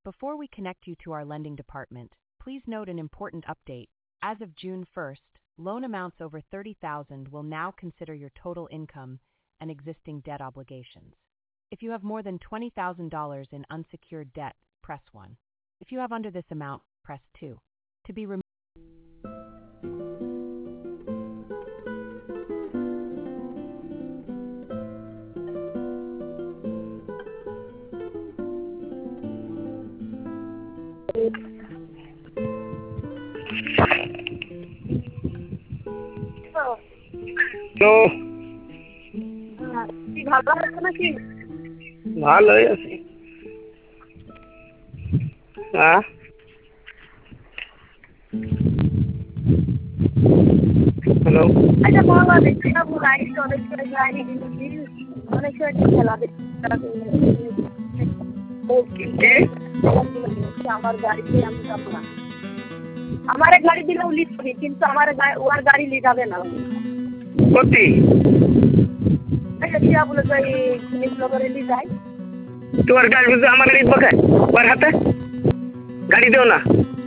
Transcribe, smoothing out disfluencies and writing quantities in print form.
Before we connect you to our lending department, please note an important update. As of June 1st, loan amounts over $30,000 will now consider your total income and existing debt obligations. If you have more than $20,000 in unsecured debt, press 1. If you have under this amount, press 2. To be removed. তো কি ভালো আছে নাকি? ভালোই আছি। হ্যাঁ hello আচ্ছা বলো দেখি না গাড়ি অনেক সময় গাড়ি অনেক সময় খেলা দেখি ওকে আমার গাড়িতে আমি যাবো না। আমার গাড়ি দিলেও লিড করি কিন্তু আমার ওর গাড়ি লিড হবে না। কতি আচ্ছা বলে যাই জিনিসগুলো করে লিড যায় তোমার গাড়ি বুঝে আমার গাড়ি বকায় ওর হাতে গাড়ি দেও না।